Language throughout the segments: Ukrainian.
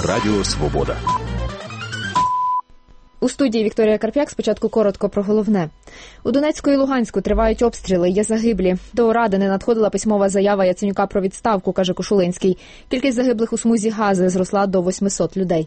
Радіо Свобода. У студії Вікторія Карп'як. Спочатку коротко про головне. У Донецьку і Луганську тривають обстріли, є загиблі. До Ради не надходила письмова заява Яценюка про відставку, каже Кошулинський. Кількість загиблих у смузі Гази зросла до 800 людей.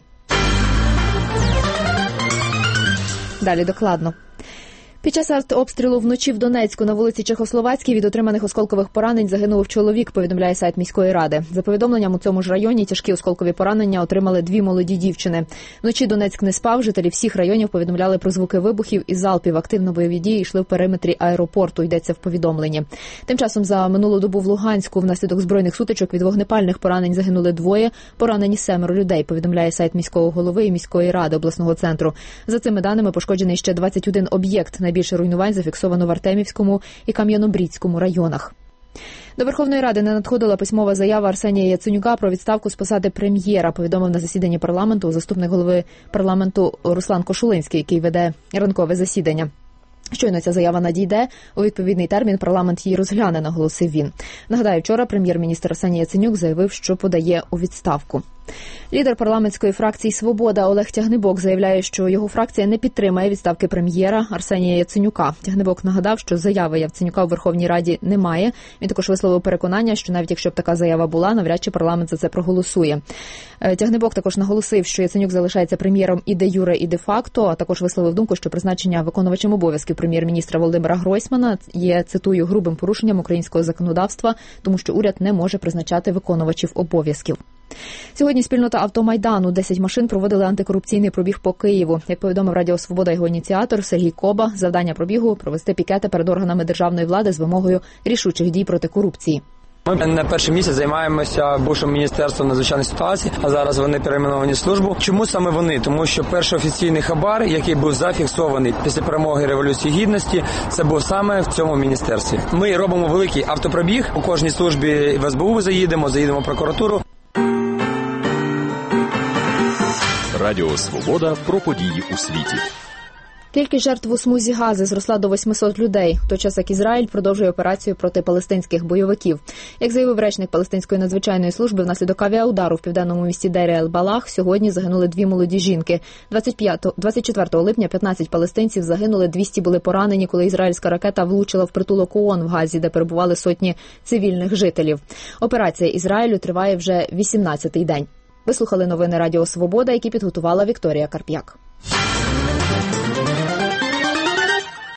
Далі докладно. Під час артобстрілу вночі в Донецьку на вулиці Чехословацькій від отриманих осколкових поранень загинув чоловік, повідомляє сайт міської ради. За повідомленням, у цьому ж районі тяжкі осколкові поранення отримали 2 молоді дівчини. Вночі Донецьк не спав, жителі всіх районів повідомляли про звуки вибухів і залпів. Активно бойові дії йшли в периметрі аеропорту, йдеться в повідомленні. Тим часом за минулу добу в Луганську внаслідок збройних сутичок від вогнепальних поранень загинули 2, поранені 7 людей, повідомляє сайт міського голови і міської ради обласного центру. За цими даними пошкоджений ще 21 об'єкт. Найбільше руйнувань зафіксовано в Артемівському і Кам'янобрідському районах. До Верховної Ради не надходила письмова заява Арсенія Яценюка про відставку з посади прем'єра, повідомив на засіданні парламенту заступник голови парламенту Руслан Кошулинський, який веде ранкове засідання. Щойно ця заява надійде, у відповідний термін парламент її розгляне, наголосив він. Нагадаю, вчора прем'єр-міністр Арсеній Яценюк заявив, що подає у відставку. Лідер парламентської фракції «Свобода» Олег Тягнибок заявляє, що його фракція не підтримає відставки прем'єра Арсенія Яценюка. Тягнибок нагадав, що заяви Яценюка у Верховній Раді немає. Він також висловив переконання, що навіть якщо б така заява була, навряд чи парламент за це проголосує. Тягнибок також наголосив, що Яценюк залишається прем'єром і де-юре, і де-факто, а також висловив думку, що призначення виконувачем обов'язків прем'єр-міністра Володимира Гройсмана є, цитую, грубим порушенням українського законодавства, тому що уряд не може призначати виконувачів обов'язків. Сьогодні спільнота «Автомайдану» 10 машин проводили антикорупційний пробіг по Києву. Як повідомив Радіо Свобода його ініціатор Сергій Коба, завдання пробігу – провести пікети перед органами державної влади з вимогою рішучих дій проти корупції. Ми не перший місяць займаємося бувшим міністерством надзвичайних ситуацій, а зараз вони перейменовані в службу. Чому саме вони? Тому що перший офіційний хабар, який був зафіксований після перемоги Революції Гідності, це був саме в цьому міністерстві. Ми робимо великий автопробіг, у кожній службі в СБУ заїдемо в прокуратуру. Радіо Свобода про події у світі. Кількість жертв у смузі Гази зросла до 800 людей, в той час як Ізраїль продовжує операцію проти палестинських бойовиків. Як заявив речник Палестинської надзвичайної служби, внаслідок авіаудару в південному місті Дейр-ель-Балах сьогодні загинули 2 молоді жінки. 24 липня 15 палестинців загинули, 200 були поранені, коли ізраїльська ракета влучила в притулок ООН в Газі, де перебували сотні цивільних жителів. Операція Ізраїлю триває вже 18-й день. Ви слухали новини Радіо Свобода, які підготувала Вікторія Карп'як.